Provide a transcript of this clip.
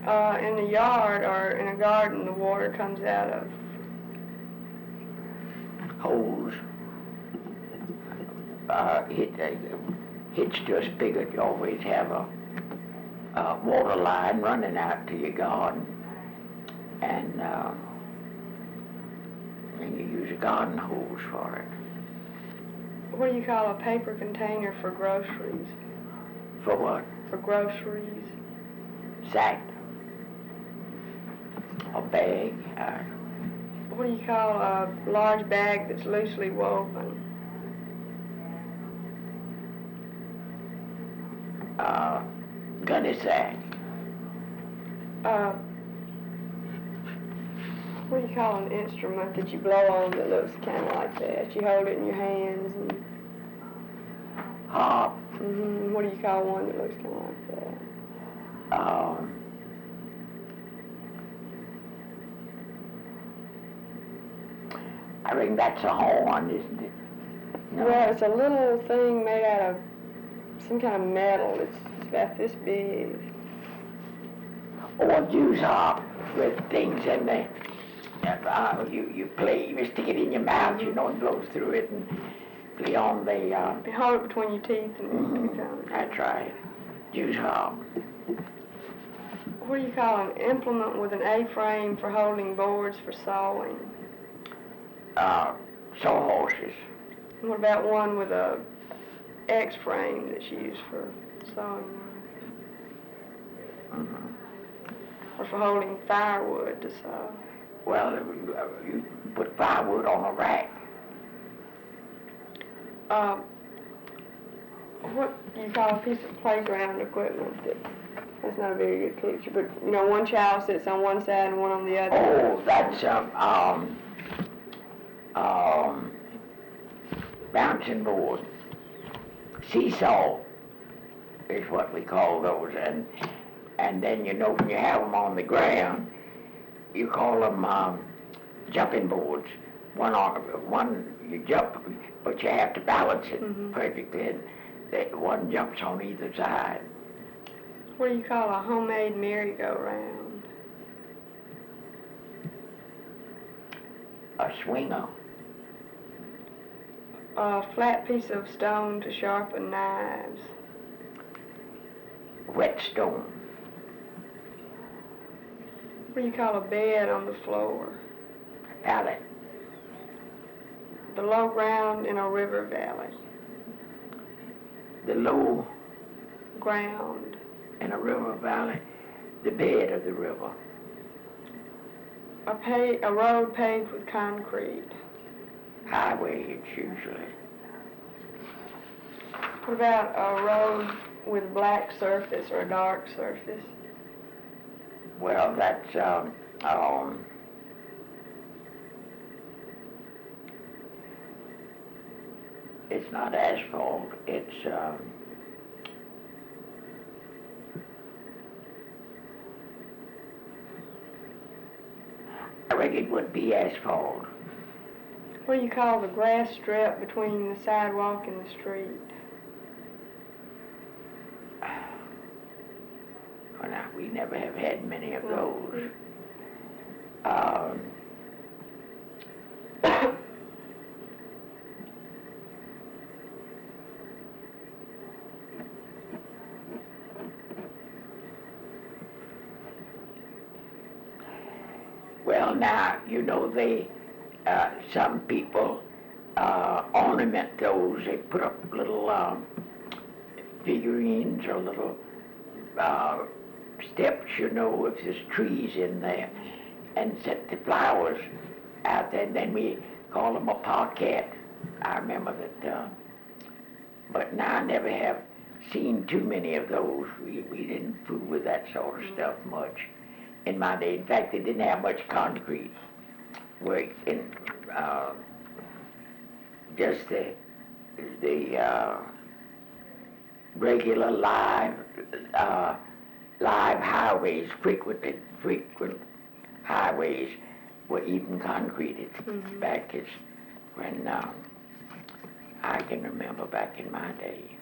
In the yard or in a garden, the water comes out of? Holes. Hitched to a spigot, you always have a water line running out to your garden, and you use a garden hose for it. What do you call a paper container for groceries? For what? For groceries. Sack. A bag. What do you call a large bag that's loosely woven? Gunny sack. What do you call an instrument that you blow on that looks kind of like that? You hold it in your hands and... Harp. What do you call one that looks kind of like that? I think that's a horn, isn't it? No. Well, it's a little thing made out of some kind of metal. It's about this big. Or a juice harp with things in there. You play, you stick it in your mouth, you know, and blows through it and play on the... You hold it between your teeth and... That's right. Juice harp. What do you call an implement with an A-frame for holding boards for sawing? Saw horses. What about one with a X-frame that's used for sawing? Or for holding firewood to saw? Well, you put firewood on a rack. What do you call a piece of playground equipment? That's not a very good picture, but you know, one child sits on one side and one on the other. Oh, that's bouncing board. Seesaw is what we call those, and then you know when you have them on the ground, you call them jumping boards. One you jump, but you have to balance it perfectly. And one jumps on either side. What do you call a homemade merry-go-round? A swinger. A flat piece of stone to sharpen knives. Whetstone. What do you call a bed on the floor? Pallet. The low ground in a river valley. The low ground in a river valley. The bed of the river. A road paved with concrete. Highway, it's usually. What about a road with a black surface or a dark surface? Well, that's it's not asphalt. It's I reckon it would be asphalt. What do you call the grass strip between the sidewalk and the street? Well, now, we never have had many of those. Well, now, you know, some people ornament those. They put up little figurines or little steps, you know, if there's trees in there, and set the flowers out there. And then we call them a parquet. I remember that, but now I never have seen too many of those. We didn't fool with that sort of stuff much in my day. In fact, they didn't have much concrete work in just the regular live highways, frequent highways were even concreted back as when I can remember back in my day.